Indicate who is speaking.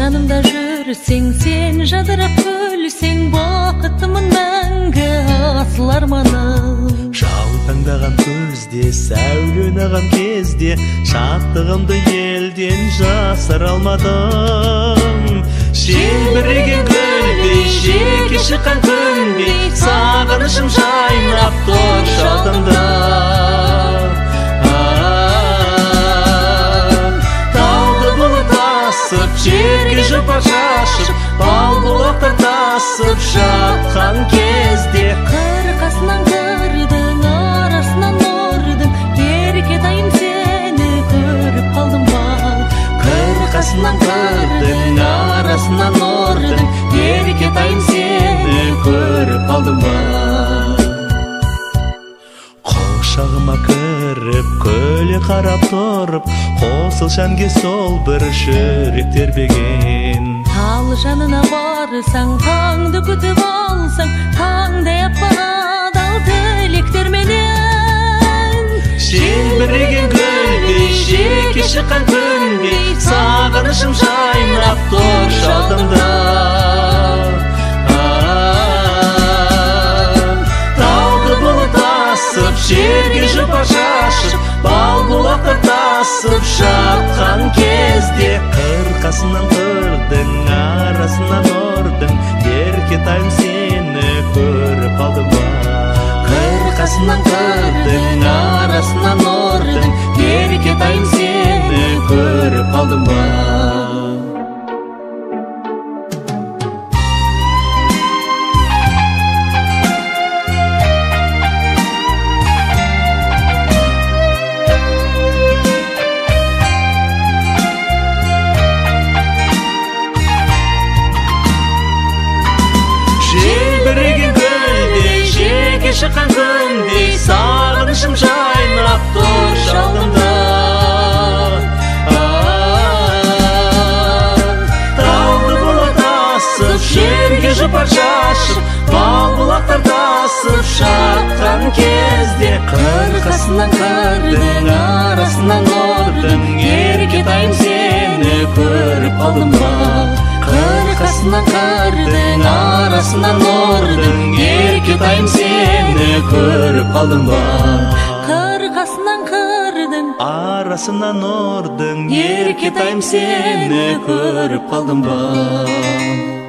Speaker 1: жанымда жүрсең, сен жадырап күлсең, бақытымын мәңгі асыл арманым.
Speaker 2: Жаутаңдаған көзде, сәулен аған кезде, шаттығымды елден жасыра алмадым. Желбіреген гүлдей, жеке шыққан күндей, сағынышым жайнап тұр шалдымда. Тауды бұлыт асып, жерге жұпар шашып, бал бұлақтар тасып жатқан кезде,
Speaker 1: Қырқасынан кірдің, арасынан ұрдың, еркетайым сені көріп қалдым ба.
Speaker 2: Қырқасынан кірдің, арасынан ұрдың, еркетайым сені көріп қалдым ба. Құшағыма кіріп, көле қарап тұрып, қосылшанге сол бір жүрек тербеген.
Speaker 1: Ал жанына барсаң, таңды күтіп алсаң, таңдай аппақ тілектерменен.
Speaker 2: Желбіреген гүлдей, жеке шыққан күндей, сағынышым жайнап тұр шалдымда. Тауды бұлыт асып, жерге жұпар шашып, бал бұлақтар тасып жатқан кезде, қырқасынан кірдің, арасынан ұрдың, еркетайым сені көріп қалдым ба. Қырқасынан кірдің, арасынан ұрдың, еркетайым сені көріп қалдым ба. Желбіреген гүлдей, жеке шыққан күндей, сағынышым жайнап тұр шалдымда. Тауды бұлыт асып, жерге жұпар шашып, бал бұлақтар тасып жатқан кезде, қырқасынан кірдің, арасынан ұрдың, еркетайым сені көріп қалдым ба. Қырқасынан кірдің, арасынан ұрдың, еркетайым сені көріп қалдым ба.
Speaker 1: Қырқасынан кірдің,
Speaker 2: арасынан ұрдың, еркетайым сені көріп қалдым ба.